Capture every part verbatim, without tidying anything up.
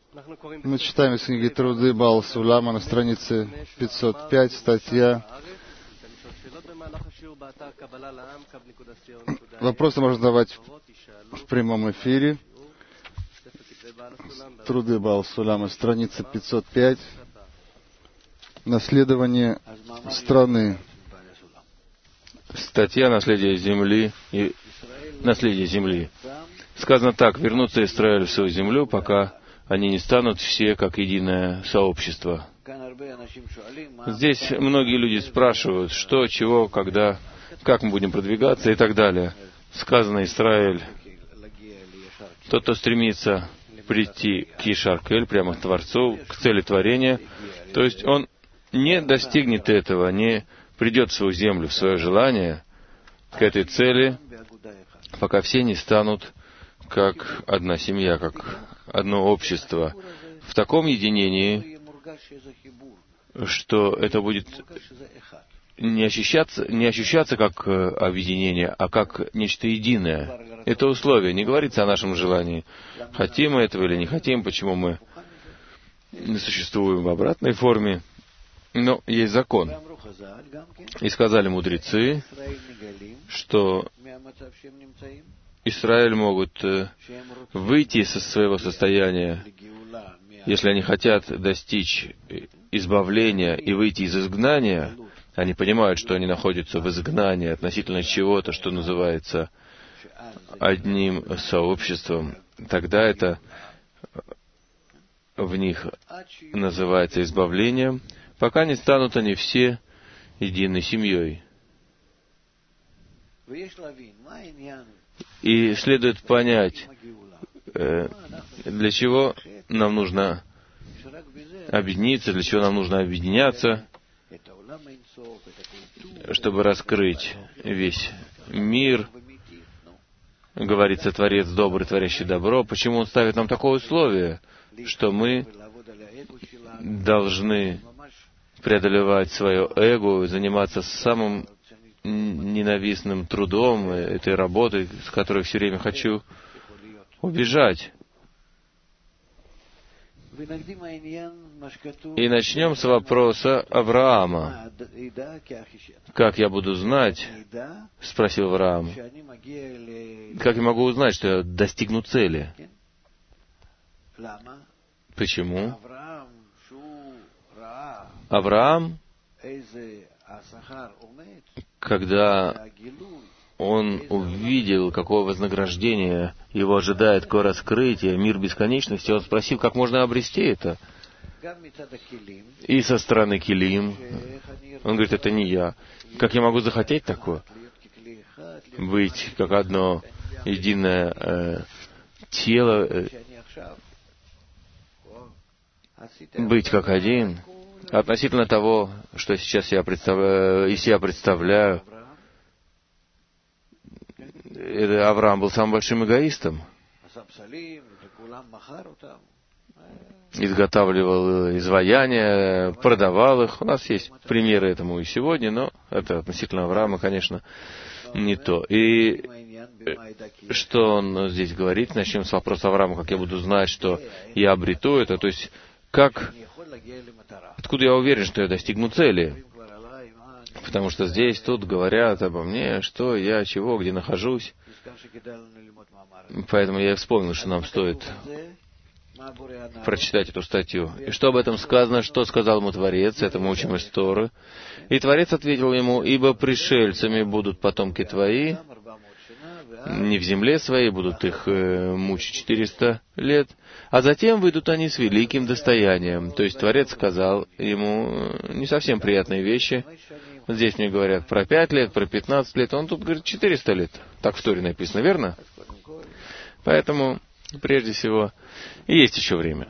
Мы читаем из книги «Труды Баал Сулама» на странице пятьсот пять, статья. Вопросы можно задавать в прямом эфире. «Труды Баал Сулама», страница пятьсот пять. Наследование страны. Статья «Наследие земли» и «Наследие земли». Сказано так: вернуться Израиль в свою землю, пока они не станут все как единое сообщество. Здесь многие люди спрашивают, что, чего, когда, как мы будем продвигаться и так далее. Сказано: Израиль, тот, кто стремится прийти к Ешар-Кель, прямо к Творцу, к цели творения, то есть он не достигнет этого, не придет в свою землю, в свое желание, к этой цели, пока все не станут как одна семья, как одно общество, в таком единении, что это будет не ощущаться, не ощущаться как объединение, а как нечто единое. Это условие, не говорится о нашем желании. Хотим мы этого или не хотим, почему мы существуем в обратной форме. Но есть закон. И сказали мудрецы, что Израиль могут выйти из своего состояния, если они хотят достичь избавления и выйти из изгнания. Они понимают, что они находятся в изгнании относительно чего-то, что называется одним сообществом. Тогда это в них называется избавлением, пока не станут они все единой семьей. И следует понять, для чего нам нужно объединиться, для чего нам нужно объединяться, чтобы раскрыть весь мир. Говорится: Творец добрый, творящий добро. Почему Он ставит нам такое условие, что мы должны преодолевать свое эго, заниматься самым ненавистным трудом, этой работой, с которой все время хочу убежать. И начнем с вопроса Авраама. «Как я буду знать, — спросил Авраам, — как я могу узнать, что я достигну цели?» Почему? Авраам, когда он увидел, какое вознаграждение его ожидает, какое раскрытие, мир бесконечности, он спросил, как можно обрести это. И со стороны Килим, он говорит: это не я. Как я могу захотеть такое? Быть как одно единое э, тело, э, быть как один. Относительно того, что сейчас я представляю, из себя представляю, Авраам был самым большим эгоистом. Изготавливал изваяния, продавал их. У нас есть примеры этому и сегодня, но это относительно Авраама, конечно, не то. И что он здесь говорит? Начнем с вопроса Авраама: как я буду знать, что я обрету это? То есть, как, откуда я уверен, что я достигну цели? Потому что здесь, тут говорят обо мне, что я, чего, где нахожусь. Поэтому я и вспомнил, что нам стоит прочитать эту статью. И что об этом сказано, что сказал ему Творец, это мы учим из Торы. И Творец ответил ему: «Ибо пришельцами будут потомки твои, не в земле своей, будут их э, мучить четыреста лет, а затем выйдут они с великим достоянием». То есть Творец сказал ему не совсем приятные вещи. Здесь мне говорят про пять лет, про пятнадцать лет, он тут говорит четыреста лет. Так в Торе написано, верно? Поэтому, прежде всего, и есть еще время.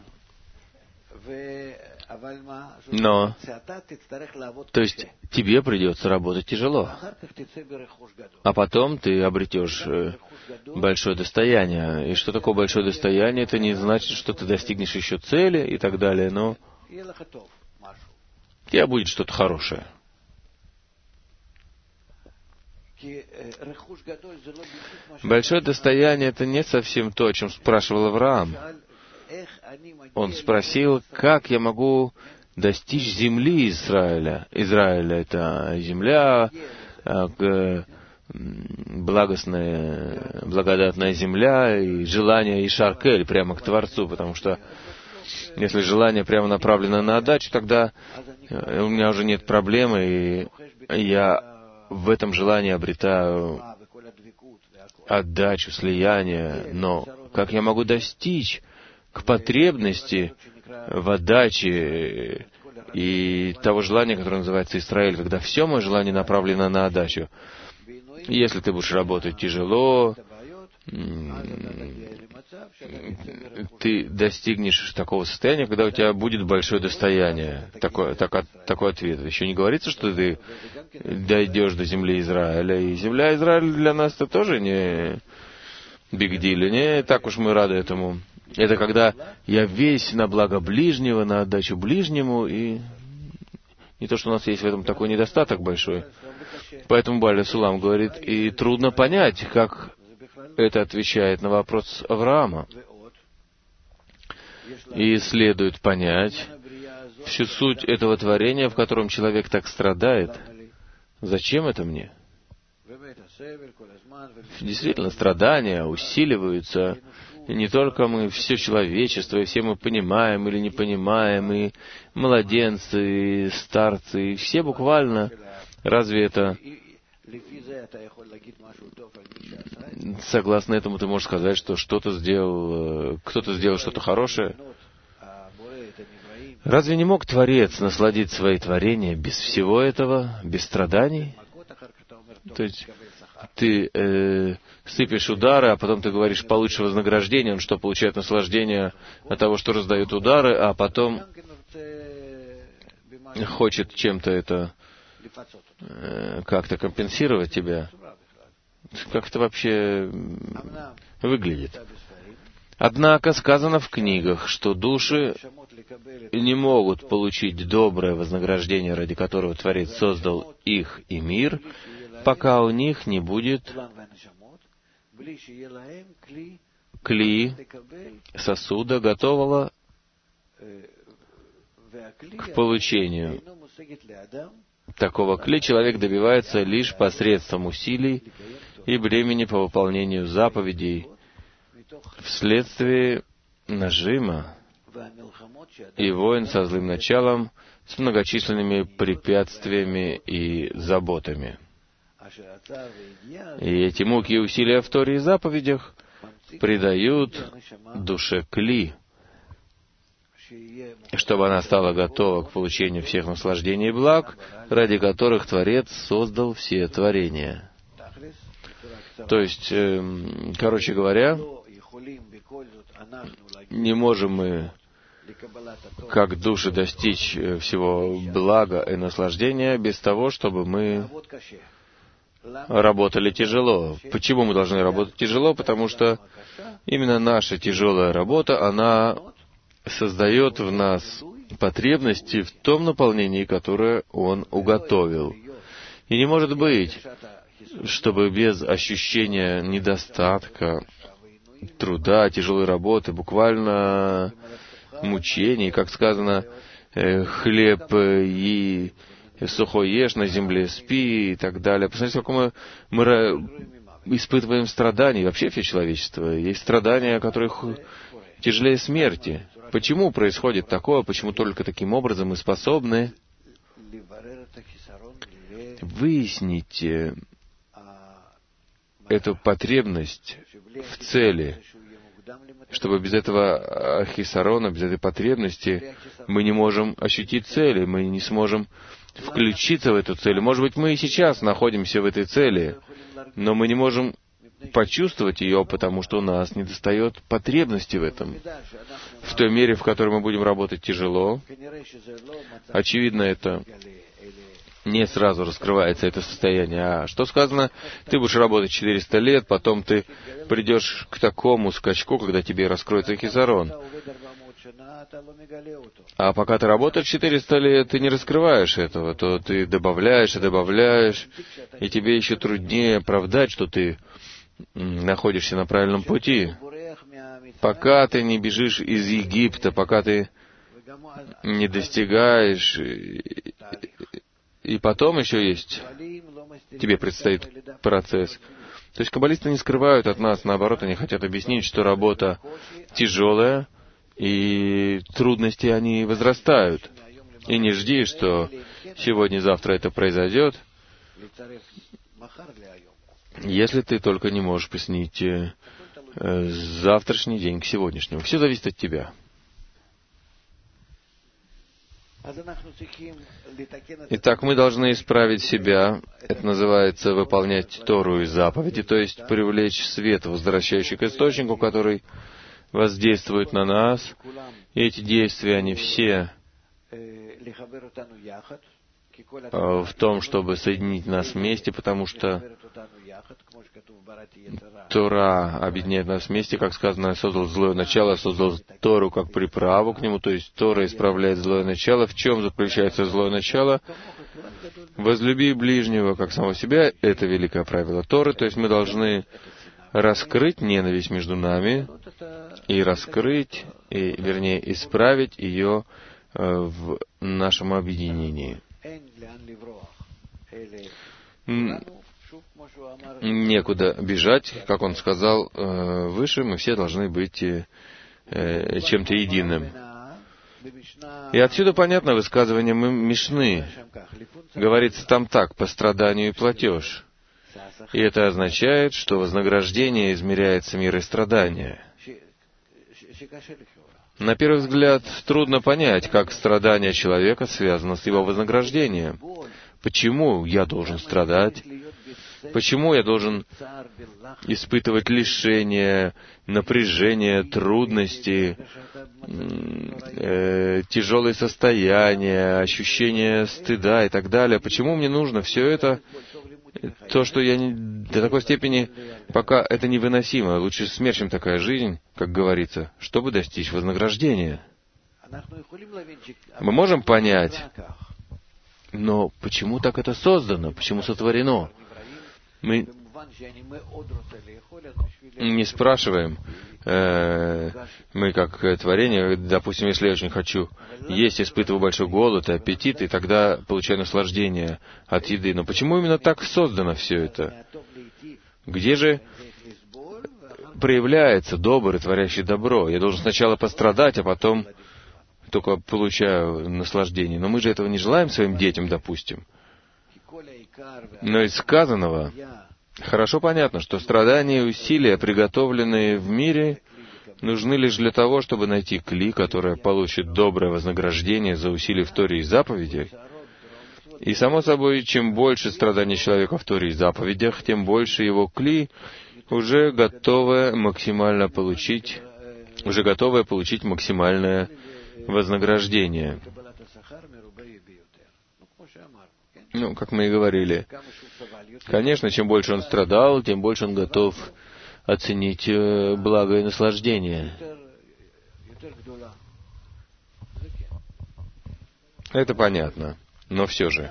Но, то есть, тебе придется работать тяжело, а потом ты обретешь большое достояние. И что такое большое достояние? Это не значит, что ты достигнешь еще цели и так далее, но у тебя будет что-то хорошее. Большое достояние — это не совсем то, о чем спрашивал Авраам. он спросил, как я могу достичь земли Израиля. Израиля — это земля, благостная, благодатная земля, и желание Ишар-Кель прямо к Творцу, потому что если желание прямо направлено на отдачу, тогда у меня уже нет проблемы, и я в этом желании обретаю отдачу, слияние. Но как я могу достичь к потребности в отдаче и того желания, которое называется Исраэль, когда все мое желание направлено на отдачу? Если ты будешь работать тяжело, ты достигнешь такого состояния, когда у тебя будет большое достояние. Такой, так, такой ответ. Еще не говорится, что ты дойдешь до земли Израиля. И земля Израиля для нас это тоже не биг диль. Не так уж мы рады этому. Это когда я весь на благо ближнего, на отдачу ближнему, и не то, что у нас есть в этом такой недостаток большой. Поэтому Бааль Сулам говорит, и трудно понять, как это отвечает на вопрос Авраама. И следует понять всю суть этого творения, в котором человек так страдает. Зачем это мне? Действительно, страдания усиливаются. И не только мы, все человечество, и все мы понимаем или не понимаем, и младенцы, и старцы, и все буквально. Разве это... Согласно этому ты можешь сказать, что что-то сделал, кто-то сделал что-то хорошее? Разве не мог Творец насладить свои творения без всего этого, без страданий? То есть ты э, сыпешь удары, а потом ты говоришь, получишь вознаграждение, он что, получает наслаждение от того, что раздают удары, а потом хочет чем-то это э, как-то компенсировать тебя? Как это вообще выглядит? Однако сказано в книгах, что души не могут получить доброе вознаграждение, ради которого Творец создал их и мир, пока у них не будет кли, сосуда, готового к получению. Такого кли человек добивается лишь посредством усилий и бремени по выполнению заповедей вследствие нажима и войн со злым началом, с многочисленными препятствиями и заботами. И эти муки и усилия в Торе и заповедях придают душе кли, чтобы она стала готова к получению всех наслаждений и благ, ради которых Творец создал все творения. То есть, э, короче говоря, не можем мы, как души, достичь всего блага и наслаждения без того, чтобы мы работали тяжело. Почему мы должны работать тяжело? Потому что именно наша тяжелая работа, она создает в нас потребности в том наполнении, которое Он уготовил. И не может быть, чтобы без ощущения недостатка, труда, тяжелой работы, буквально мучений, как сказано, хлеб и сухой ешь, на земле спи и так далее. Посмотрите, сколько мы, мы испытываем страданий, вообще все человечество. Есть страдания, которых тяжелее смерти. Почему происходит такое? Почему только таким образом мы способны выяснить эту потребность в цели, чтобы без этого ахисарона, без этой потребности мы не можем ощутить цели, мы не сможем включиться в эту цель. Может быть, мы и сейчас находимся в этой цели, но мы не можем почувствовать ее, потому что у нас недостает потребности в этом. В той мере, в которой мы будем работать тяжело, очевидно, это не сразу раскрывается, это состояние. А что сказано? Ты будешь работать четыреста лет, потом ты придешь к такому скачку, когда тебе раскроется хисарон. А пока ты работаешь четыреста лет, ты не раскрываешь этого, то ты добавляешь и добавляешь, и тебе еще труднее оправдать, что ты находишься на правильном пути. пока ты не бежишь из Египта, пока ты не достигаешь, и, и потом еще есть, тебе предстоит процесс. То есть каббалисты не скрывают от нас, наоборот, они хотят объяснить, что работа тяжелая, и трудности, они возрастают. И не жди, что сегодня-завтра это произойдет, если ты только не можешь присоединить э, завтрашний день к сегодняшнему. Все зависит от тебя. Итак, мы должны исправить себя. Это называется выполнять Тору и заповеди, то есть привлечь свет, возвращающий к источнику, который воздействует на нас. И эти действия, они все в том, чтобы соединить нас вместе, потому что Тора объединяет нас вместе, как сказано, создал злое начало, создал Тору как приправу к нему, то есть Тора исправляет злое начало. В чем заключается злое начало? Возлюби ближнего как самого себя, это великое правило Торы, то есть мы должны раскрыть ненависть между нами и раскрыть, и, вернее, исправить ее э, в нашем объединении. Некуда бежать, как он сказал э, выше, мы все должны быть э, чем-то единым. И отсюда понятно высказывание Мишны. Говорится там так: по страданию и платеж. И это означает, что вознаграждение измеряется мерой страдания. На первый взгляд, трудно понять, как страдание человека связано с его вознаграждением. Почему я должен страдать? Почему я должен испытывать лишения, напряжение, трудности, э, тяжелые состояния, ощущение стыда и так далее? Почему мне нужно все это? То, что я не, до такой степени, пока это невыносимо. Лучше смерть, чем такая жизнь, как говорится, чтобы достичь вознаграждения. Мы можем понять, но почему так это создано, почему сотворено? Мы не спрашиваем, э, мы как творение, допустим, если я очень хочу есть, испытываю большой голод и аппетит, и тогда получаю наслаждение от еды. Но почему именно так создано все это? Где же проявляется добрый, творящий добро? Я должен сначала пострадать, а потом только получаю наслаждение. Но мы же этого не желаем своим детям, допустим. Но из сказанного хорошо понятно, что страдания и усилия, приготовленные в мире, нужны лишь для того, чтобы найти кли, которое получит доброе вознаграждение за усилия в Торе и заповедях. И, само собой, чем больше страданий человека в Торе и заповедях, тем больше его кли уже готовое максимально получить, уже готовое получить максимальное вознаграждение. Ну, как мы и говорили, конечно, чем больше он страдал, тем больше он готов оценить благо и наслаждение. Это понятно, но все же.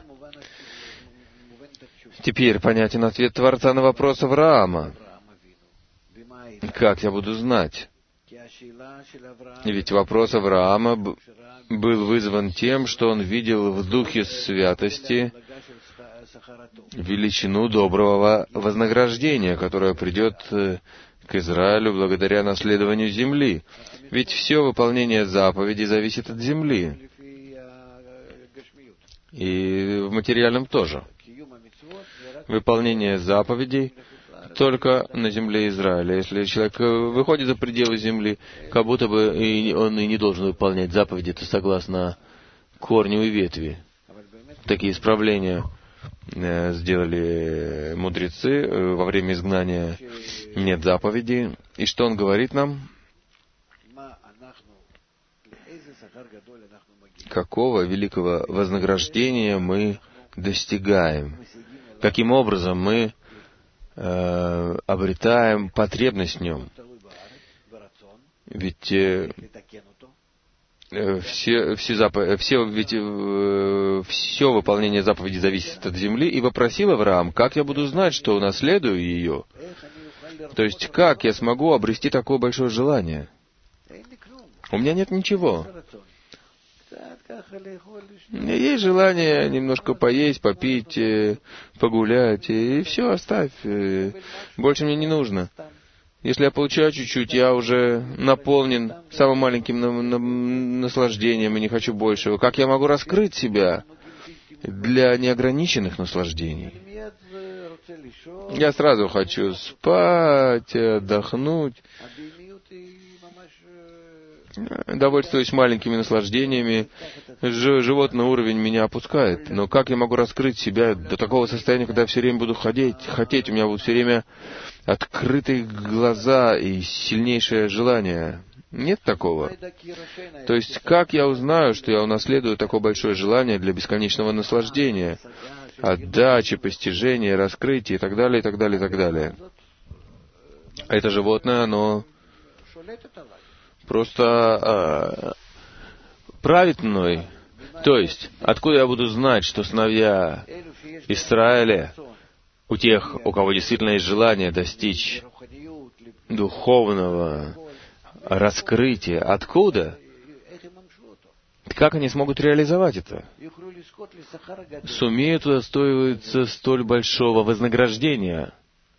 Теперь понятен ответ Творца на вопрос Авраама. Как я буду знать? Ведь вопрос Авраама был вызван тем, что он видел в духе святости величину доброго вознаграждения, которое придет к Израилю благодаря наследованию земли. Ведь все выполнение заповедей зависит от земли. И в материальном тоже. Выполнение заповедей только на земле Израиля. Если человек выходит за пределы земли, как будто бы он и не должен выполнять заповеди, это согласно корню и ветви. Такие исправления сделали мудрецы. Во время изгнания нет заповедей. И что он говорит нам? Какого великого вознаграждения мы достигаем? Каким образом мы э, обретаем потребность в нем? Ведь э, все, все, запо- все, ведь, э, все выполнение заповедей зависит от земли, и вопросил Авраам, как я буду знать, что унаследую ее? То есть, как я смогу обрести такое большое желание? У меня нет ничего. У меня есть желание немножко поесть, попить, погулять, и все, оставь. Больше мне не нужно. Если я получаю чуть-чуть, я уже наполнен самым маленьким на- на- наслаждением и не хочу большего. Как я могу раскрыть себя для неограниченных наслаждений? Я сразу хочу спать, отдохнуть. Довольствуюсь маленькими наслаждениями, Ж- животный уровень меня опускает. Но как я могу раскрыть себя до такого состояния, когда я все время буду ходить, хотеть, у меня будут все время открытые глаза и сильнейшее желание? Нет такого. То есть, как я узнаю, что я унаследую такое большое желание для бесконечного наслаждения, отдачи, постижения, раскрытия и так далее, и так далее, и так далее? Это животное, оно просто а, правит мной. То есть, откуда я буду знать, что сыновья Израиля, у тех, у кого действительно есть желание достичь духовного раскрытия, откуда? Как они смогут реализовать это? Сумеют удостоиваться столь большого вознаграждения?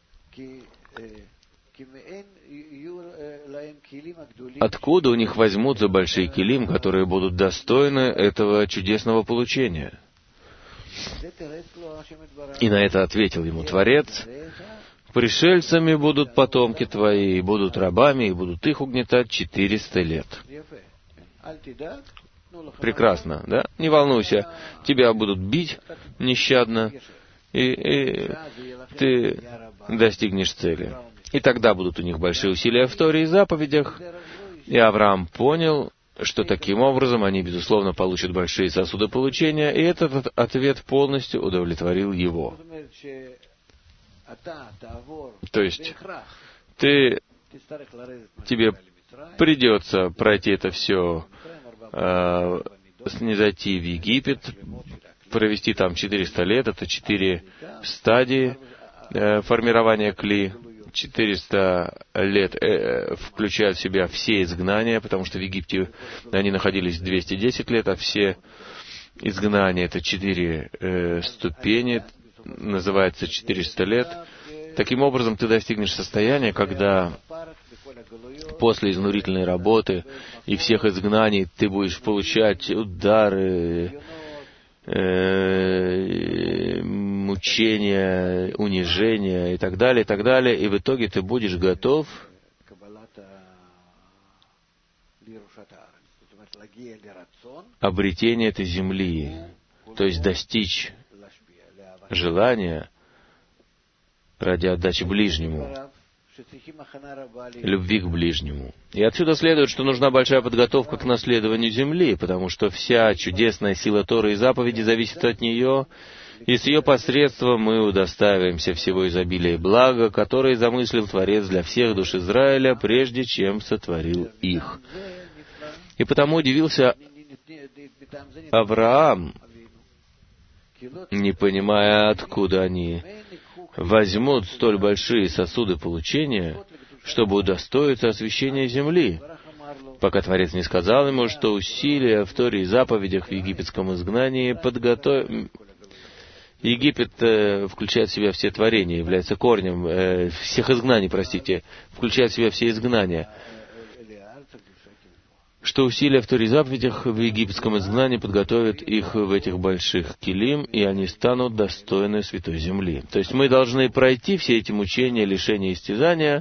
Откуда у них возьмутся большие килим, которые будут достойны этого чудесного получения? И на это ответил ему Творец: «Пришельцами будут потомки твои, и будут рабами, и будут их угнетать четыреста лет». Прекрасно, да? Не волнуйся, тебя будут бить нещадно, и, и ты достигнешь цели. И тогда будут у них большие усилия в Торе и заповедях. И Авраам понял, что таким образом они, безусловно, получат большие сосуды получения, и этот ответ полностью удовлетворил его. То есть, ты, тебе придется пройти это все, э, снизойти в Египет, провести там четыреста лет, это четыре стадии э, формирования кли. четыреста лет э, включают в себя все изгнания, потому что в Египте они находились двести десять лет, а все изгнания — это четыре э, ступени, называется четыреста лет. Таким образом, ты достигнешь состояния, когда после изнурительной работы и всех изгнаний ты будешь получать удары, э, мучения, унижения и так далее, и так далее, и в итоге ты будешь готов обретения этой земли, то есть достичь желания ради отдачи ближнему, любви к ближнему. И отсюда следует, что нужна большая подготовка к наследованию земли, потому что вся чудесная сила Торы и заповеди зависит от нее, и с ее посредством мы удостаиваемся всего изобилия и блага, которые замыслил Творец для всех душ Израиля, прежде чем сотворил их. И потому удивился Авраам, не понимая, откуда они возьмут столь большие сосуды получения, чтобы удостоиться освящения земли, пока Творец не сказал ему, что усилия в Торе и заповедях в египетском изгнании подготовят... Египет э, включает в себя все творения, является корнем э, всех изгнаний, простите, включает в себя все изгнания, что усилия в Торе и заповедях в египетском изгнании подготовят их в этих больших килим, и они станут достойны святой земли. То есть мы должны пройти все эти мучения, лишения, истязания,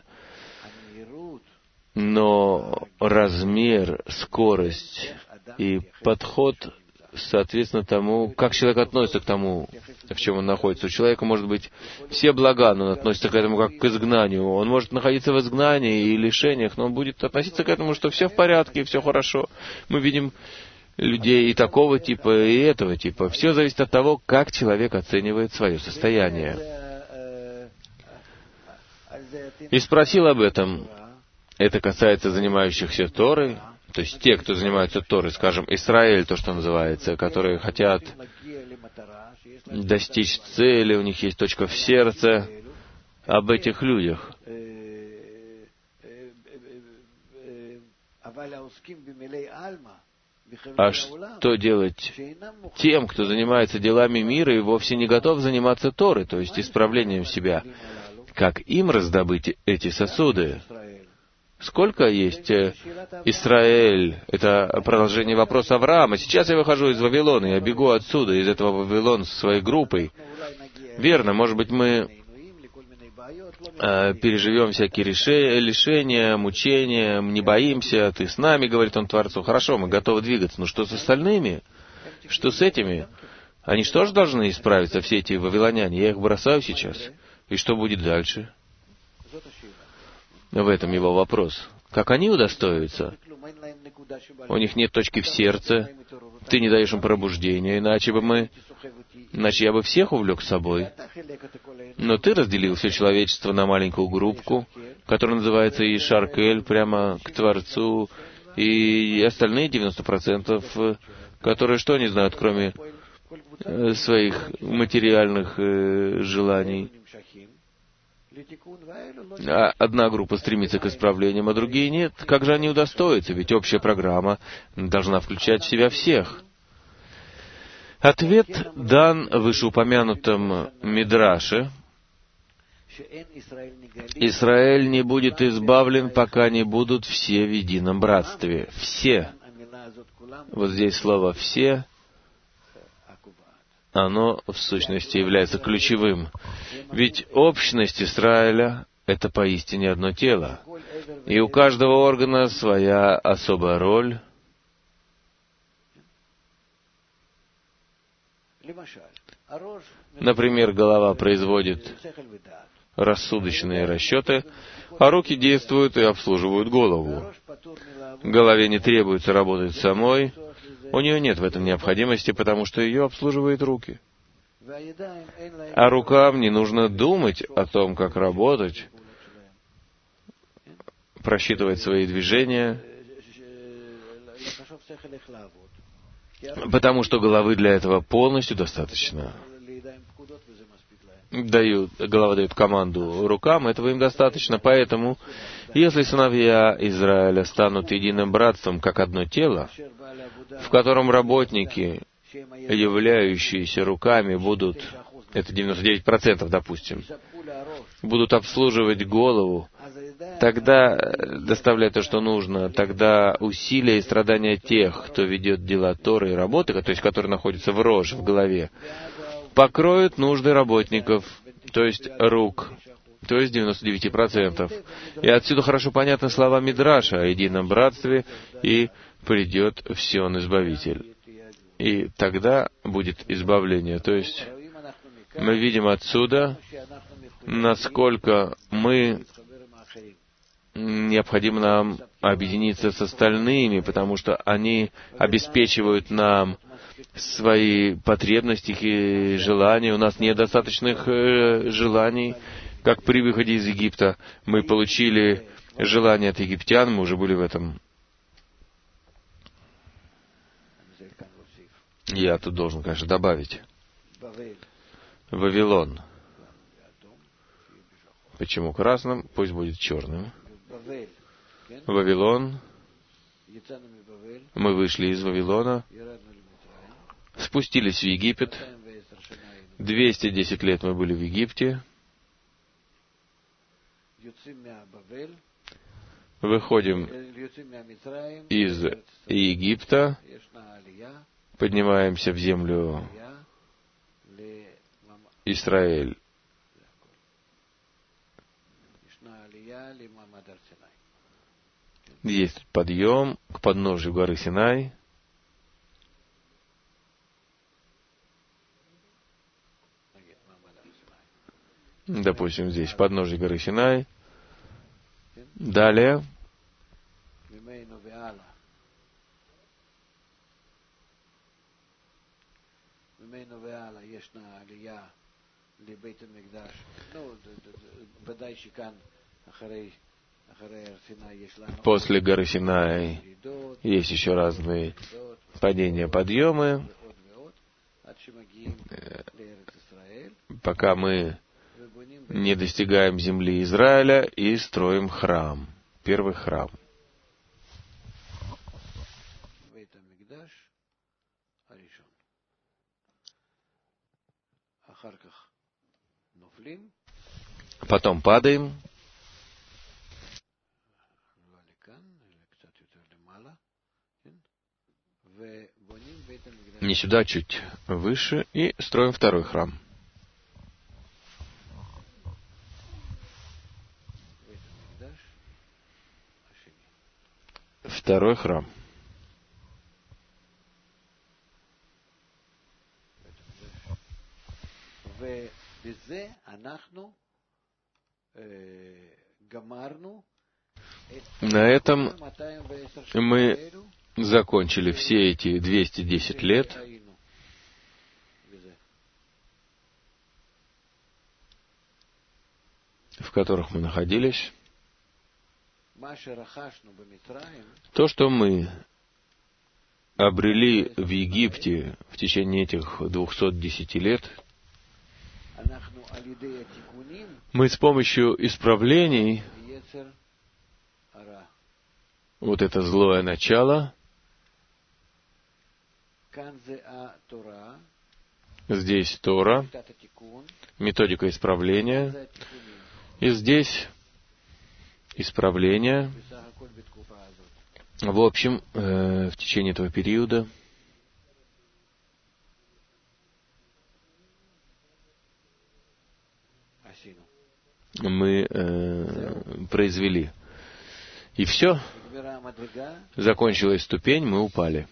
но размер, скорость и подход соответственно тому, как человек относится к тому, в чем он находится. У человека может быть все блага, но он относится к этому как к изгнанию. Он может находиться в изгнании и лишениях, но он будет относиться к этому, что все в порядке, все хорошо. Мы видим людей и такого типа, и этого типа. Все зависит от того, как человек оценивает свое состояние. И спросил об этом. Это касается занимающихся Торой, то есть те, кто занимаются Торой, скажем, Израиль, то, что называется, которые хотят достичь цели, у них есть точка в сердце, об этих людях. А что делать тем, кто занимается делами мира и вовсе не готов заниматься Торой, то есть исправлением себя? Как им раздобыть эти сосуды? Сколько есть Израиль? Это продолжение вопроса Авраама. Сейчас я выхожу из Вавилона, я бегу отсюда, из этого Вавилона со своей группой. Верно, может быть, мы э, переживем всякие лишения, мучения, не боимся, ты с нами, говорит он Творцу. Хорошо, мы готовы двигаться. Но что с остальными? Что с этими? Они что же должны исправиться, все эти вавилоняне? Я их бросаю сейчас. И что будет дальше? В этом его вопрос. Как они удостоятся? У них нет точки в сердце. Ты не даешь им пробуждения, иначе бы мы... Иначе я бы всех увлек с собой. Но ты разделил все человечество на маленькую группку, которая называется Ишаркель, прямо к Творцу, и остальные девяносто процентов, которые что не знают, кроме своих материальных э, желаний. А одна группа стремится к исправлениям, а другие нет. Как же они удостоятся? Ведь общая программа должна включать в себя всех. Ответ дан в вышеупомянутом Мидраше. Израиль не будет избавлен, пока не будут все в едином братстве. Все. Вот здесь слово «все», оно в сущности является ключевым. Ведь общность Израиля — это поистине одно тело. И у каждого органа своя особая роль. Например, голова производит рассудочные расчеты, а руки действуют и обслуживают голову. Голове не требуется работать самой, у нее нет в этом необходимости, потому что ее обслуживают руки. А рукам не нужно думать о том, как работать, просчитывать свои движения, потому что головы для этого полностью достаточно. Дают, голова дает команду рукам, этого им достаточно. Поэтому, если сыновья Израиля станут единым братством, как одно тело, в котором работники, являющиеся руками, будут, это девяносто девять процентов, допустим, будут обслуживать голову, тогда доставлять то, что нужно, тогда усилия и страдания тех, кто ведет дела Торы и работы, то есть которые находятся в роже, в голове, покроют нужды работников, то есть рук, то есть девяносто девять процентов. И отсюда хорошо понятны слова Мидраша о едином братстве, и придет Сион Избавитель. И тогда будет избавление. То есть мы видим отсюда, насколько мы необходимо нам объединиться с остальными, потому что они обеспечивают нам свои потребности и желания. У нас нет достаточных э, желаний, как при выходе из Египта. Мы получили желания от египтян, мы уже были в этом. Я тут должен, конечно, добавить. Вавилон. Почему красным? Пусть будет черным. Вавилон. Мы вышли из Вавилона, спустились в Египет. двести десять лет мы были в Египте. Выходим из Египта, поднимаемся в землю Израиль. Есть подъем к подножию горы Синай. Допустим, здесь подножие горы Синай. Далее после горы Синай есть еще разные падения, подъемы, пока мы не достигаем земли Израиля и строим храм, первый храм. Потом падаем. Не сюда, чуть выше, и строим второй храм. Второй храм. На этом мы закончили все эти двести десять лет, в которых мы находились. То, что мы обрели в Египте в течение этих двухсот десяти лет, мы с помощью исправлений, вот это злое начало, здесь Тора, методика исправления, и здесь исправление. В общем, э, в течение этого периода мы э, произвели. И все. Закончилась ступень, мы упали.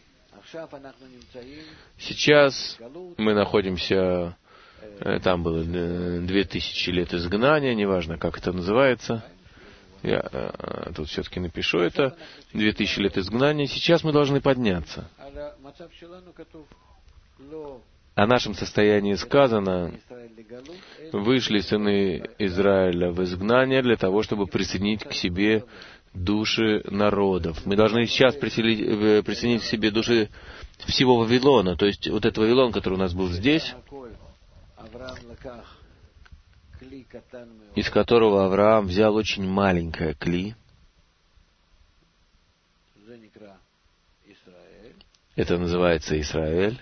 Сейчас мы находимся, э, там было две тысячи лет изгнания, неважно, как это называется. Я э, тут все-таки напишу это. Две тысячи лет изгнания. Сейчас мы должны подняться. О нашем состоянии сказано: вышли сыны Израиля в изгнание для того, чтобы присоединить к себе души народов. Мы должны сейчас присоединить, присоединить к себе души всего Вавилона. То есть вот этот Вавилон, который у нас был здесь, из которого Авраам взял очень маленькое кли. Это называется Израиль.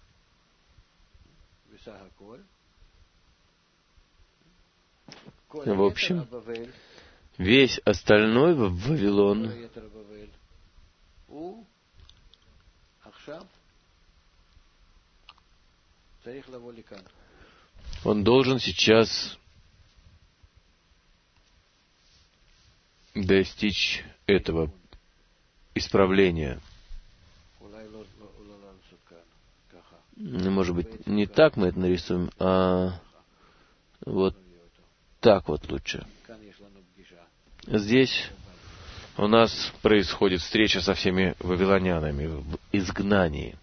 В общем, весь остальной Вавилон он должен сейчас достичь этого исправления. Может быть, не так мы это нарисуем, а вот так вот лучше. Здесь у нас происходит встреча со всеми вавилонянами в изгнании.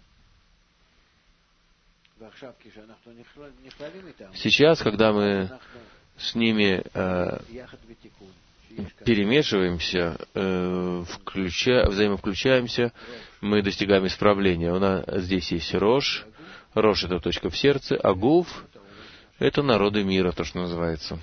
Сейчас, когда мы с ними э, перемешиваемся, э, включа, взаимовключаемся, мы достигаем исправления. У нас здесь есть Рош. Рош — это точка в сердце, а Гуф — это народы мира, то, что называется.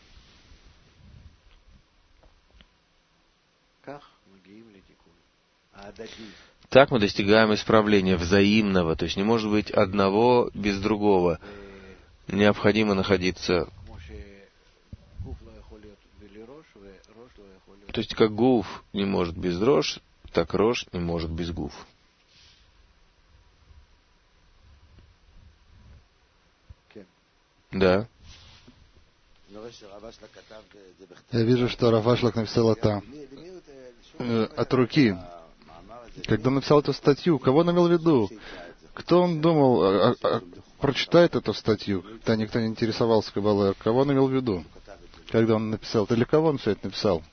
Так мы достигаем исправления взаимного, то есть не может быть одного без другого. Необходимо находиться. То есть как Гуф не может без Рош, так Рош не может без Гуф. Да. Я вижу, что Рав Ашлак написал это э, от руки. Когда он написал эту статью, кого он имел в виду? Кто он думал, а, а, прочитает эту статью? Да, никто не интересовался Каббалой. Кого он имел в виду, когда он написал? Для кого он все это написал?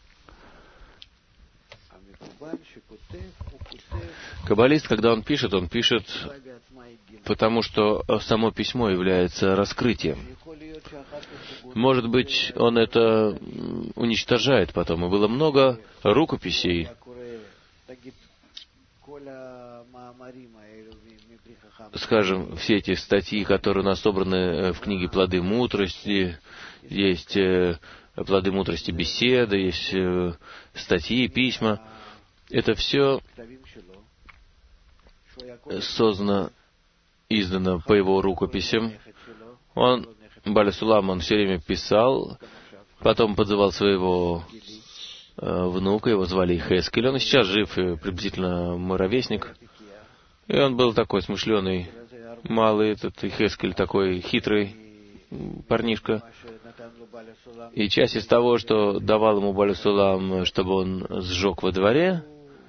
Каббалист, когда он пишет, он пишет, потому что само письмо является раскрытием. Может быть, он это уничтожает потом. И было много рукописей, скажем, все эти статьи, которые у нас собраны в книге «Плоды мудрости», есть «Плоды мудрости» беседы, есть статьи, письма. Это все создано, издано по его рукописям. Он, Баля Сулам, он все время писал, потом подзывал своего э, внука, его звали Хескель. Он и сейчас жив, и приблизительно мой ровесник. И он был такой смышленый, малый, этот Хескель, такой хитрый парнишка. И часть из того, что давал ему Баля Сулам, чтобы он сжег во дворе,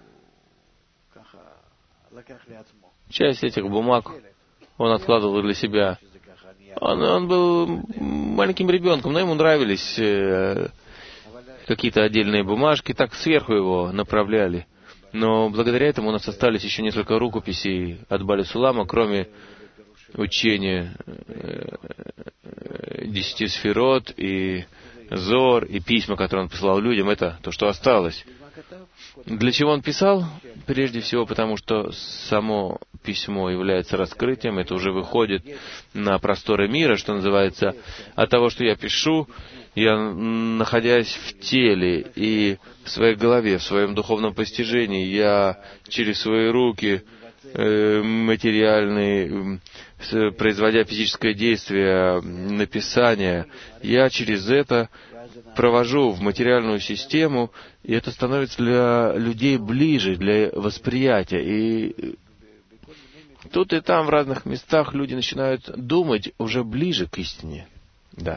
часть этих бумаг он откладывал для себя. Он, он был маленьким ребенком, но ему нравились э, какие-то отдельные бумажки, так сверху его направляли. Но благодаря этому у нас остались еще несколько рукописей от Баля Сулама, кроме учения э, десяти сферот и Зор, и письма, которые он посылал людям. Это то, что осталось. Для чего он писал? Прежде всего, потому что само письмо является раскрытием, это уже выходит на просторы мира, что называется. От того, что я пишу, я, находясь в теле и в своей голове, в своем духовном постижении, я через свои руки э, материальные, э, производя физическое действие, написание, я через это провожу в материальную систему, и это становится для людей ближе, для восприятия. И тут и там, в разных местах, люди начинают думать уже ближе к истине. Да.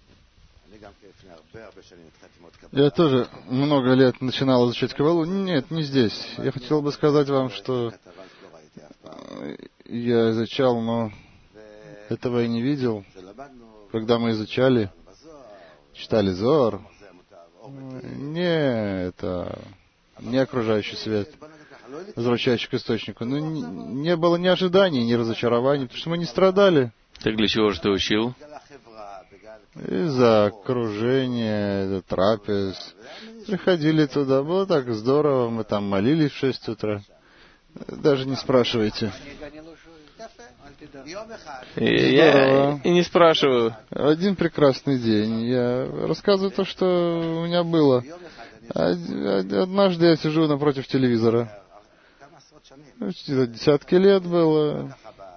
Я тоже много лет начинал изучать Каббалу. Нет, не здесь. Я хотел бы сказать вам, что я изучал, но этого я не видел. Когда мы изучали, читали Зор, не это не окружающий свет, возвращающий к источнику. Но не, не было ни ожиданий, ни разочарований, потому что мы не страдали. Так для чего же ты учил? Из-за окружения, из-за трапез. Приходили туда, было так здорово, мы там молились в шесть утра. Даже не спрашивайте. И я и не спрашиваю. Один прекрасный день. Я рассказываю то, что у меня было. Однажды я сижу напротив телевизора. Десятки лет было.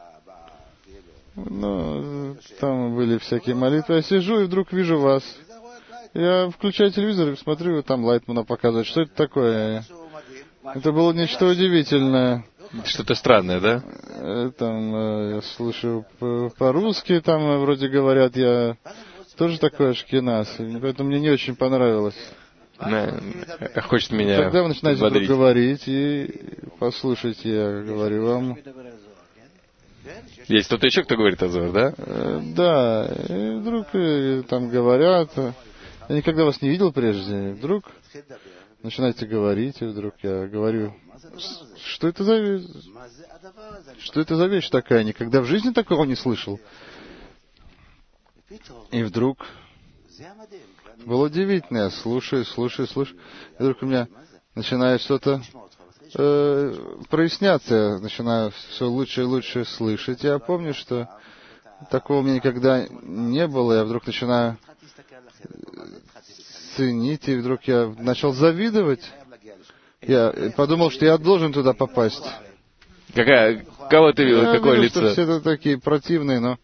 Ну, там были всякие молитвы. Я сижу и вдруг вижу вас. Я включаю телевизор и смотрю, там Лайтмана показывают. Что это такое? Это было нечто удивительное. Что-то странное, да? Там, я слышу по-русски, там вроде говорят, я тоже такой ашкеназ, поэтому мне не очень понравилось. На, хочет меня Тогда вы начинаете бодрить. вдруг говорить, и послушайте, я говорю вам. Есть кто-то еще, кто говорит Азор, да? Да, и вдруг там говорят, я никогда вас не видел прежде, и вдруг начинаете говорить, и вдруг я говорю, что это за вещь? Что это за вещь такая? Никогда в жизни такого не слышал. И вдруг было удивительно. Я слушаю, слушаю, слушаю. И вдруг у меня начинает что-то э, проясняться. Я начинаю все лучше и лучше слышать. Я помню, что такого у меня никогда не было. Я вдруг начинаю ценить, и вдруг я начал завидовать. Я подумал, что я должен туда попасть. Какая, кого ты видел, я какое видел, лицо? Что все это такие противные, но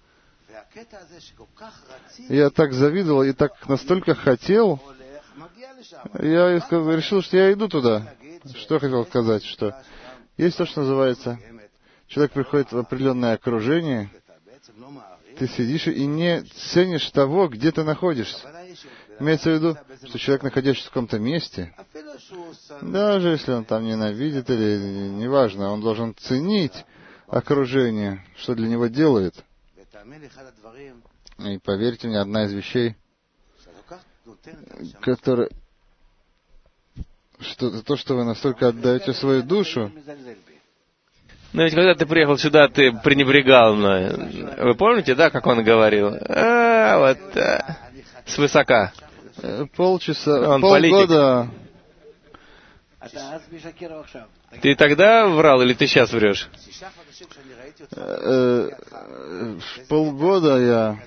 я так завидовал и так настолько хотел. Я сказал, решил, что я иду туда. Что я хотел сказать, что есть то, что называется, человек приходит в определенное окружение, ты сидишь и не ценишь того, где ты находишься. Имеется в виду, что человек, находящийся в каком-то месте, даже если он там ненавидит или неважно, он должен ценить окружение, что для него делает. И поверьте мне, одна из вещей, которая, что то, что вы настолько отдаете свою душу. Но ведь когда ты приехал сюда, ты пренебрегал мной. Вы помните, да, как он говорил? А, вот, а, свысока. Полчаса, Он полгода. Ты тогда врал или ты сейчас врешь? Полгода я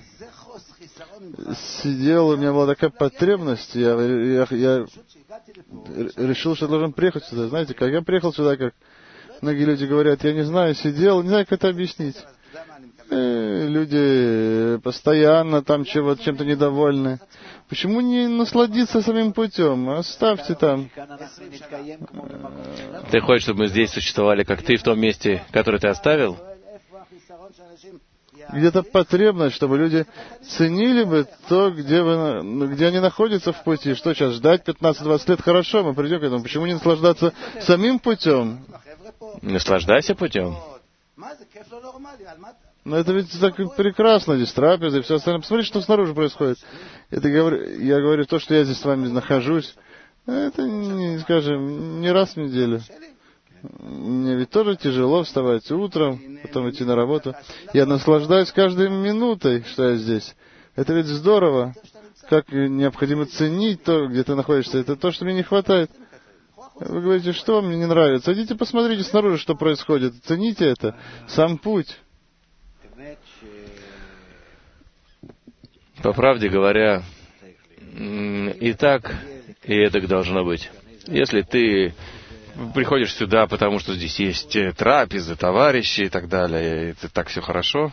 сидел, у меня была такая потребность, я, я, я решил, что должен приехать сюда. Знаете, как я приехал сюда, как Многие люди говорят, я не знаю, сидел, не знаю, как это объяснить. И люди постоянно там чего, чем-то недовольны. Почему не насладиться самим путем? Оставьте там. Ты хочешь, чтобы мы здесь существовали, как ты, в том месте, которое ты оставил? Где-то потребность, чтобы люди ценили бы то, где, вы, где они находятся в пути. Что сейчас, ждать пятнадцать-двадцать лет? Хорошо, мы придем к этому. Почему не наслаждаться самим путем? Наслаждайся путем. Но это ведь так прекрасно, здесь трапезы и все остальное. Посмотрите, что снаружи происходит. Это я говорю, то, что я здесь с вами нахожусь, это, не, скажем, не раз в неделю. Мне ведь тоже тяжело вставать утром, потом идти на работу. Я наслаждаюсь каждой минутой, что я здесь. Это ведь здорово. Как необходимо ценить то, где ты находишься. Это то, что мне не хватает. Вы говорите, что вам мне не нравится. Идите посмотрите снаружи, что происходит. Цените это. Сам путь. По правде говоря, и так, и эдак должно быть. Если ты приходишь сюда, потому что здесь есть трапезы, товарищи и так далее, и это так все хорошо,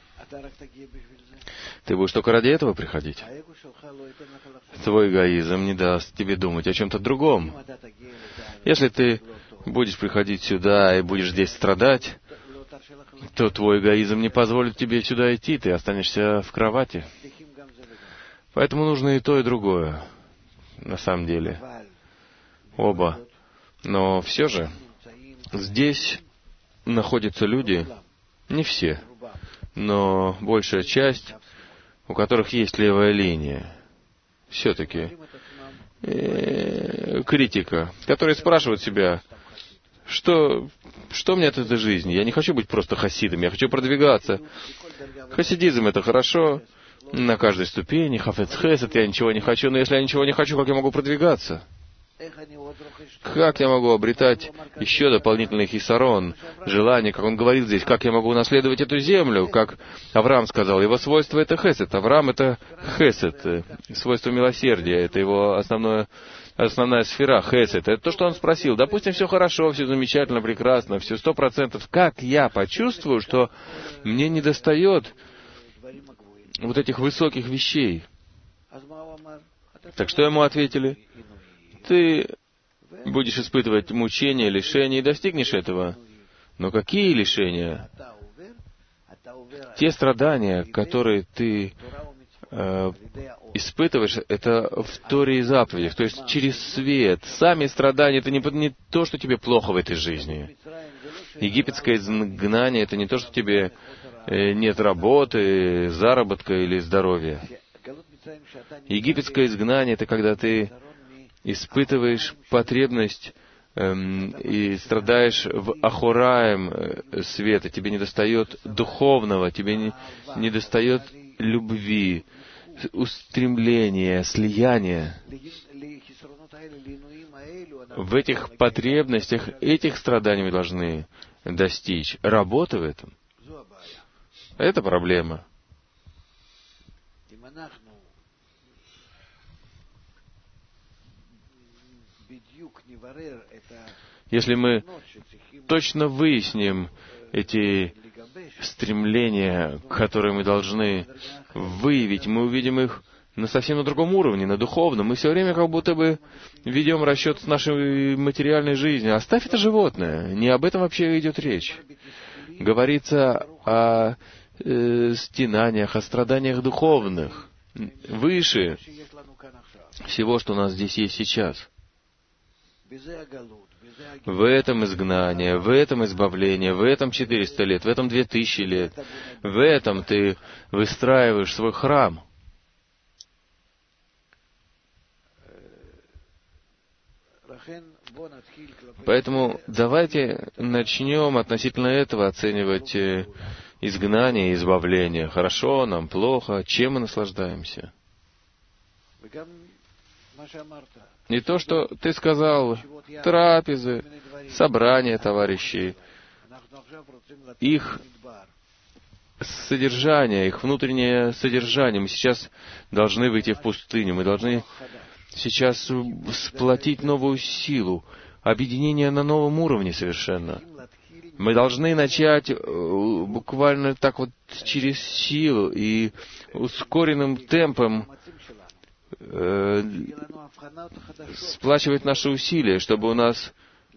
ты будешь только ради этого приходить. Твой эгоизм не даст тебе думать о чем-то другом. Если ты будешь приходить сюда и будешь здесь страдать, то твой эгоизм не позволит тебе сюда идти, ты останешься в кровати. Поэтому нужно и то, и другое, на самом деле. Оба. Но все же здесь находятся люди, не все, но большая часть, у которых есть левая линия. Все-таки э, критика, которые спрашивают себя, что, что мне от этой жизни? Я не хочу быть просто хасидом, я хочу продвигаться. Хасидизм — это хорошо, на каждой ступени, хафец хесед, я ничего не хочу, но если я ничего не хочу, как я могу продвигаться? Как я могу обретать еще дополнительный хисарон, желание, как он говорит здесь, как я могу унаследовать эту землю, как Авраам сказал, его свойство — это хесед. Авраам — это хесед, свойство милосердия, это его основное, основная сфера, хесед. Это то, что он спросил. Допустим, все хорошо, все замечательно, прекрасно, все сто процентов. Как я почувствую, что мне недостает вот этих высоких вещей? Так что ему ответили? Ты будешь испытывать мучения, лишения и достигнешь этого. Но какие лишения? Те страдания, которые ты э, испытываешь, это в Торе и заповедях, то есть через свет. Сами страдания — это не, не то, что тебе плохо в этой жизни. Египетское изгнание — это не то, что тебе э, нет работы, заработка или здоровья. Египетское изгнание — это когда ты испытываешь потребность эм, и страдаешь в ахураем э, света, тебе недостает духовного, тебе не, недостает любви, устремления, слияния. В этих потребностях, этих страданий мы должны достичь. Работа в этом — это проблема. Если мы точно выясним эти стремления, которые мы должны выявить, мы увидим их на совсем на другом уровне, на духовном. Мы все время как будто бы ведем расчет с нашей материальной жизнью. Оставь это животное. Не об этом вообще идет речь. Говорится о э, стенаниях, о страданиях духовных, выше всего, что у нас здесь есть сейчас. В этом изгнание, в этом избавление, в этом четыреста лет, в этом две тысячи лет. В этом ты выстраиваешь свой храм. Поэтому давайте начнем относительно этого оценивать изгнание и избавление. Хорошо нам, плохо, чем мы наслаждаемся. И то, что ты сказал, трапезы, собрания товарищей, их содержание, их внутреннее содержание. Мы сейчас должны выйти в пустыню, мы должны сейчас сплотить новую силу, объединение на новом уровне совершенно. Мы должны начать буквально так вот через силу и ускоренным темпом э, сплачивать наши усилия, чтобы у нас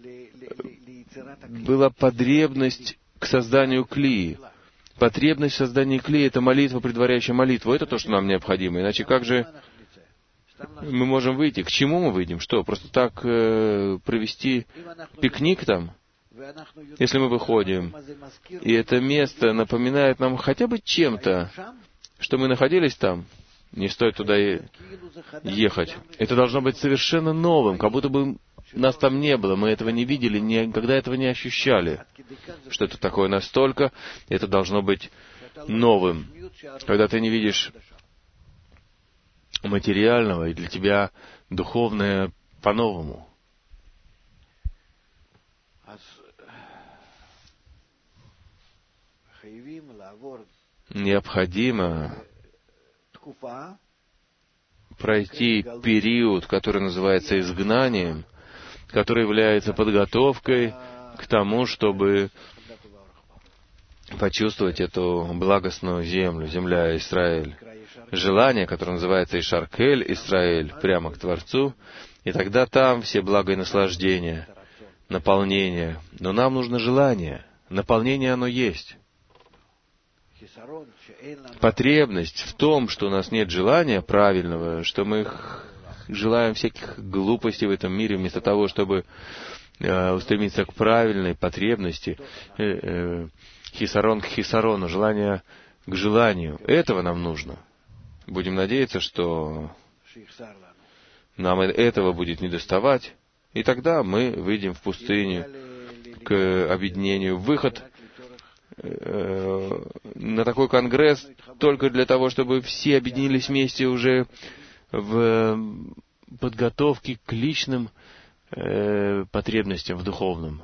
была потребность к созданию клии. Потребность в создании клея — это молитва, предваряющая молитву. Это то, что нам необходимо. Иначе как же мы можем выйти? К чему мы выйдем? Что, просто так э, провести пикник там? Если мы выходим, и это место напоминает нам хотя бы чем-то, что мы находились там, не стоит туда и ехать. Это должно быть совершенно новым, как будто бы нас там не было, мы этого не видели, никогда этого не ощущали. Что это такое настолько, это должно быть новым. Когда ты не видишь материального, и для тебя духовное по-новому. Необходимо пройти период, который называется изгнанием, который является подготовкой к тому, чтобы почувствовать эту благостную землю, земля Израиль. Желание, которое называется Ишаркель, Израиль, прямо к Творцу, и тогда там все блага и наслаждения, наполнение. Но нам нужно желание. Наполнение оно есть. Потребность в том, что у нас нет желания правильного, что мы желаем всяких глупостей в этом мире, вместо того, чтобы э, устремиться к правильной потребности, э, э, хисарон к хисарону, желание к желанию. Этого нам нужно. Будем надеяться, что нам этого будет недоставать, и тогда мы выйдем в пустыню к объединению. Выход на такой конгресс только для того, чтобы все объединились вместе уже в подготовке к личным э, потребностям в духовном.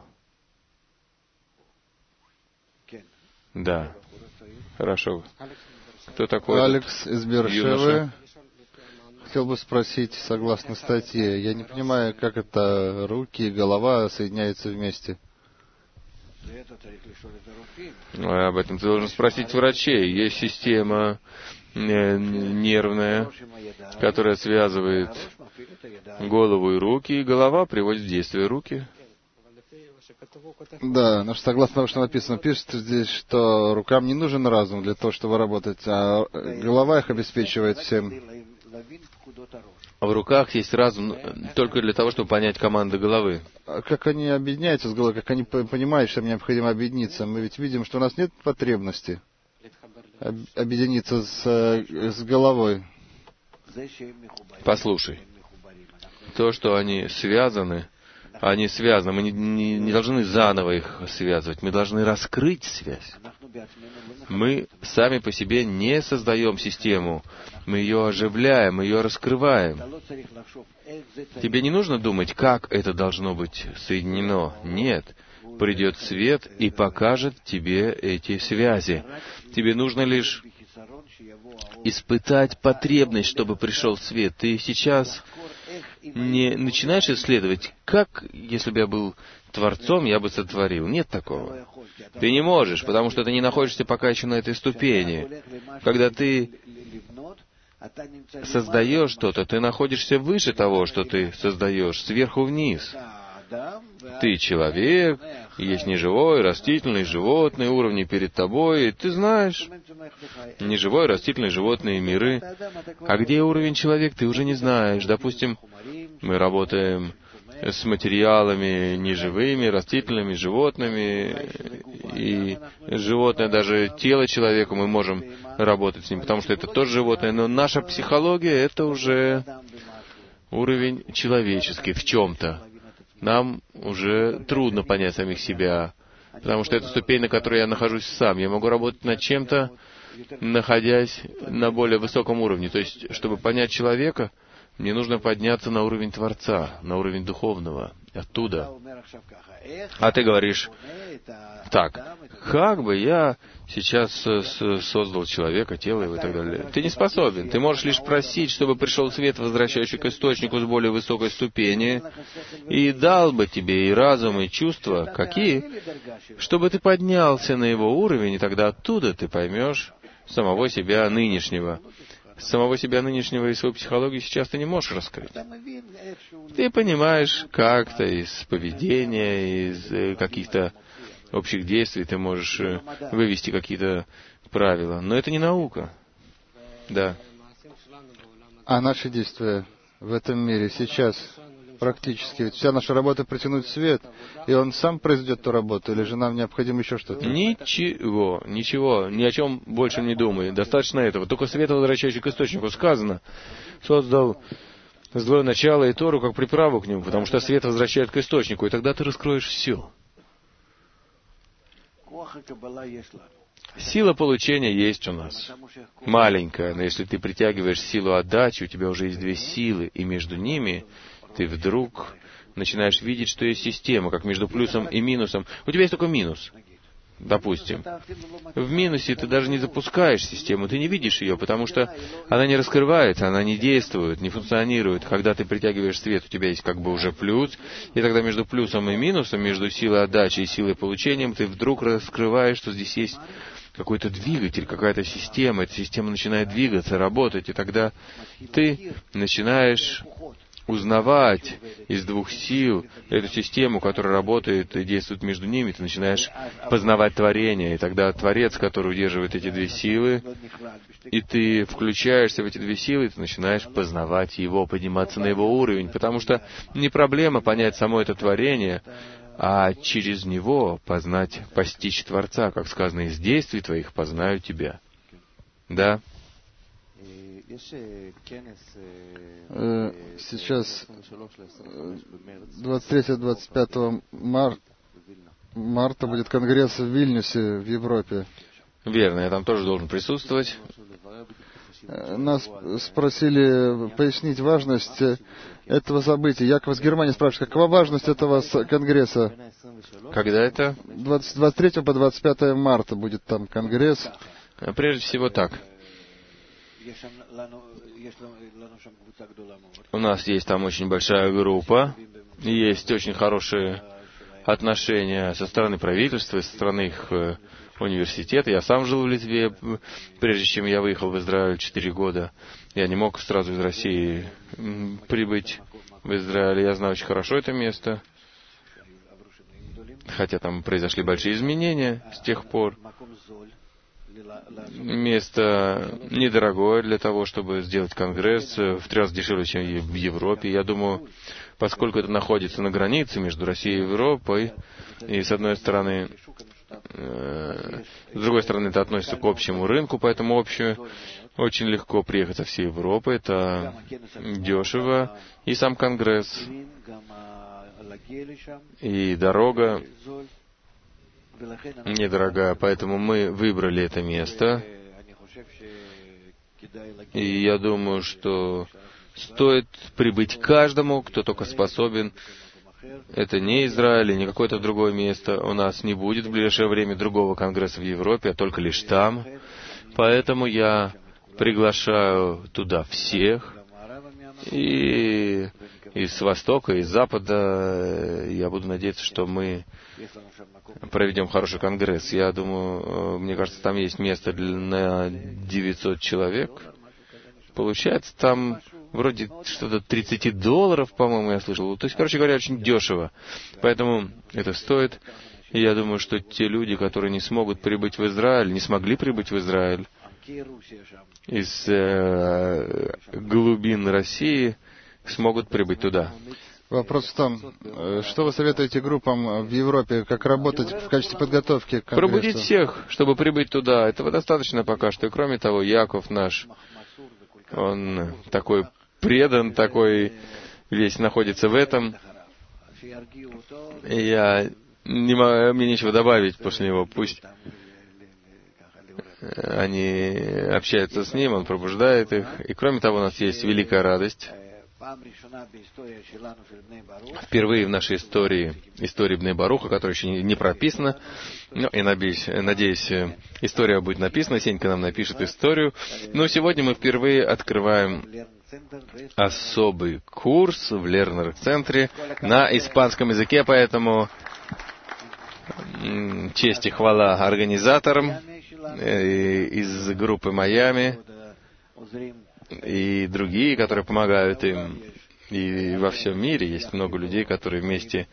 Да. Хорошо. Кто такой? Алекс из Бершевы. Хотел бы спросить, согласно статье, я не понимаю, как это руки и голова соединяются вместе. Об этом ты должен спросить врачей. Есть система нервная, которая связывает голову и руки, и голова приводит в действие руки. Да, но согласно тому, что написано, пишется здесь, что рукам не нужен разум для того, чтобы работать, а голова их обеспечивает всем. В руках есть разум только для того, чтобы понять команды головы. А как они объединяются с головой, как они понимают, что им необходимо объединиться? Мы ведь видим, что у нас нет потребности объединиться с, с головой. Послушай, то, что они связаны, они связаны. Мы не, не, не должны заново их связывать. Мы должны раскрыть связь. Мы сами по себе не создаем систему. Мы ее оживляем, мы ее раскрываем. Тебе не нужно думать, как это должно быть соединено. Нет. Придет свет и покажет тебе эти связи. Тебе нужно лишь испытать потребность, чтобы пришел свет. Ты сейчас не начинаешь исследовать, как, если бы я был Творцом, я бы сотворил. Нет такого. Ты не можешь, потому что ты не находишься пока еще на этой ступени. Когда ты создаешь что-то, ты находишься выше того, что ты создаешь, сверху вниз. Ты человек, есть неживой, растительный, животный уровни перед тобой, и ты знаешь неживой, растительный, животные миры. А где уровень человек, ты уже не знаешь. Допустим, мы работаем с материалами неживыми, растительными, животными, и животное, даже тело человека, мы можем работать с ним, потому что это тоже животное, но наша психология — это уже уровень человеческий в чем-то. Нам уже трудно понять самих себя, потому что это ступень, на которой я нахожусь сам. Я могу работать над чем-то, находясь на более высоком уровне. То есть, чтобы понять человека, мне нужно подняться на уровень Творца, на уровень духовного, оттуда. А ты говоришь, так, как бы я сейчас создал человека, тело его и так далее. Ты не способен. Ты можешь лишь просить, чтобы пришел свет, возвращающий к источнику с более высокой ступени, и дал бы тебе и разум, и чувства. Какие? Чтобы ты поднялся на его уровень, и тогда оттуда ты поймешь самого себя нынешнего. Самого себя нынешнего и свою психологию сейчас ты не можешь раскрыть. Ты понимаешь как-то из поведения, из каких-то общих действий ты можешь вывести какие-то правила. Но это не наука. Да. А наши действия в этом мире сейчас практически, ведь вся наша работа притянуть свет, и он сам произведет ту работу, или же нам необходимо еще что-то? Ничего, ничего, ни о чем больше не думай. Достаточно этого. Только свет, возвращающий к источнику, сказано. Создал злое начало и Тору как приправу к нему, потому что свет возвращает к источнику, и тогда ты раскроешь все. Сила получения есть у нас. Маленькая, но если ты притягиваешь силу отдачи, у тебя уже есть две силы, и между ними ты вдруг начинаешь видеть, что есть система, как между плюсом и минусом. У тебя есть только минус, допустим. В минусе ты даже не запускаешь систему, ты не видишь ее, потому что она не раскрывается, она не действует, не функционирует. Когда ты притягиваешь свет, у тебя есть как бы уже плюс, и тогда между плюсом и минусом, между силой отдачи и силой получения, ты вдруг раскрываешь, что здесь есть какой-то двигатель, какая-то система, эта система начинает двигаться, работать, и тогда ты начинаешь узнавать из двух сил эту систему, которая работает и действует между ними, ты начинаешь познавать творение, и тогда Творец, который удерживает эти две силы, и ты включаешься в эти две силы, и ты начинаешь познавать его, подниматься на его уровень, потому что не проблема понять само это творение, а через него познать, постичь Творца, как сказано, из действий твоих познаю тебя. Да? Сейчас двадцать третьего — двадцать пятого мар... марта будет конгресс в Вильнюсе, в Европе. Верно, я там тоже должен присутствовать. Нас спросили пояснить важность этого события. Яков из Германии спрашивает, какова важность этого конгресса? Когда это? двадцать третьего по двадцать пятое марта будет там конгресс. Прежде всего так. У нас есть там очень большая группа, есть очень хорошие отношения со стороны правительства, со стороны их университета. Я сам жил в Литве, прежде чем я выехал в Израиль четыре года. Я не мог сразу из России прибыть в Израиль. Я знаю очень хорошо это место, хотя там произошли большие изменения с тех пор. Место недорогое для того, чтобы сделать конгресс, в три раза дешевле, чем в Европе. Я думаю, поскольку это находится на границе между Россией и Европой, и с одной стороны, э, с другой стороны, это относится к общему рынку, поэтому общую очень легко приехать со всей Европы, это дешево, и сам конгресс, и дорога недорогая, поэтому мы выбрали это место. И я думаю, что стоит прибыть каждому, кто только способен. Это не Израиль, не какое-то другое место. У нас не будет в ближайшее время другого конгресса в Европе, а только лишь там. Поэтому я приглашаю туда всех. И из Востока, из Запада. Я буду надеяться, что мы проведем хороший конгресс. Я думаю, мне кажется, там есть место для, на девятьсот человек. Получается, там вроде что-то тридцать долларов, по-моему, я слышал. То есть, короче говоря, очень дешево. Поэтому это стоит. И я думаю, что те люди, которые не смогут прибыть в Израиль, не смогли прибыть в Израиль из э, глубин России, смогут прибыть туда. Вопрос в том, что вы советуете группам в Европе, как работать в качестве подготовки к конгрессу? Пробудить всех, чтобы прибыть туда. Этого достаточно пока что. И кроме того, Яков наш, он такой предан, такой весь находится в этом. И я не могу, мне нечего добавить после него. Пусть они общаются с ним, он пробуждает их. И кроме того, у нас есть великая радость. Впервые в нашей истории, истории Бней Баруха, которая еще не, не прописана, ну, и надеюсь, надеюсь, история будет написана, Сенька нам напишет историю, но сегодня мы впервые открываем особый курс в Лернер-центре на испанском языке, поэтому честь и хвала организаторам из группы Майами и другие, которые помогают им. И во всем мире есть много людей, которые вместе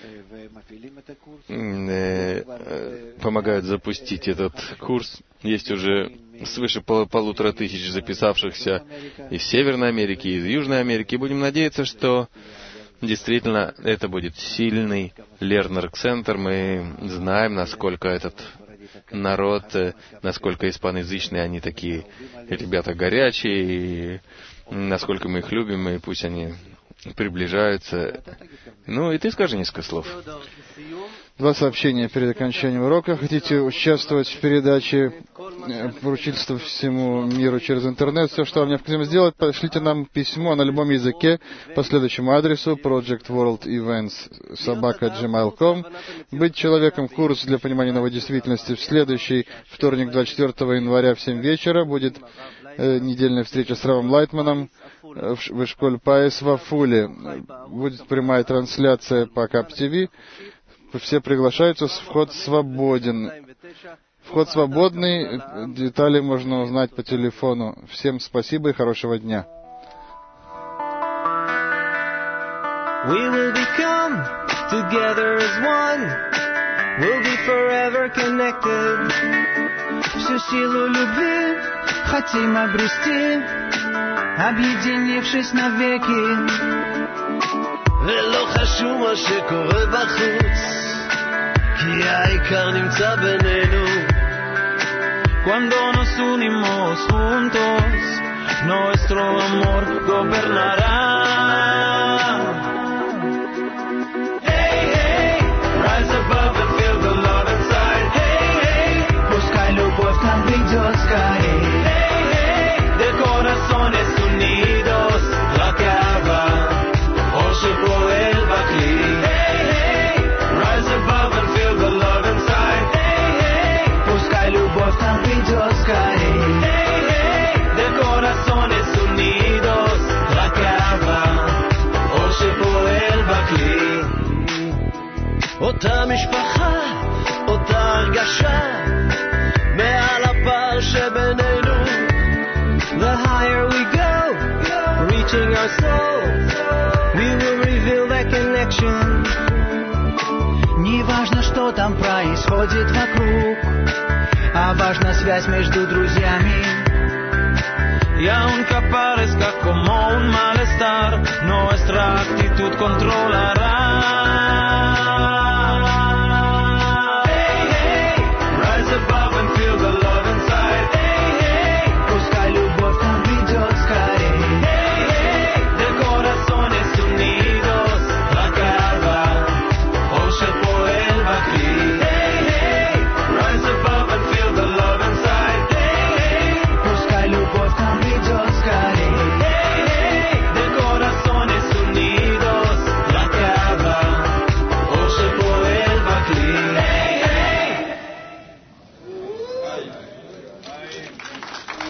помогают запустить этот курс. Есть уже свыше пол- полутора тысяч записавшихся из Северной Америки, из Южной Америки. Будем надеяться, что действительно это будет сильный Лернер-центр. Мы знаем, насколько этот народ, насколько испаноязычные они такие ребята горячие, и насколько мы их любим, и пусть они приближаются. Ну, и ты скажи несколько слов. Два сообщения перед окончанием урока. Хотите участвовать в передаче поручительства всему миру через интернет? Все, что вам необходимо сделать, пошлите нам письмо на любом языке по следующему адресу: project world events собака gmail точка com. Быть человеком. Курс для понимания новой действительности в следующий вторник, двадцать четвёртого января в семь вечера. Будет э, недельная встреча с Равом Лайтманом в, в школе Паэс в Афуле. Будет прямая трансляция по КАП-ТВ. Все приглашаются, вход свободен. Вход свободный, детали можно узнать по телефону. Всем спасибо и хорошего дня. We will become together as one. We'll be forever connected. Всю силу любви хотим обрести, объединившись навеки. ולא חשוב מה שקורה בחוץ, כי העיקר נמצא בינינו. Cuando nos unimos juntos, nuestro amor gobernará. Hey, hey, rise above and feel the love inside. Hey, hey, пускай любовь там придет скорей. Hey, hey, de corazones unidos, la que haga. שפועל בכלי. Hey, hey, rise above and feel the love inside. Hey, hey, пускай любовь там придет скорей. Hey, hey, de corazones unidos, רק אהבה, אור שפועל בכלי. אותה משפחה, אותה הרגשה, מעל הפער שבינינו. The higher we go, reaching our soul, we will reveal that connection. Не важно, что там происходит вокруг, а важна связь между друзьями. Y aunque parezca como un malestar, nuestra actitud controlará.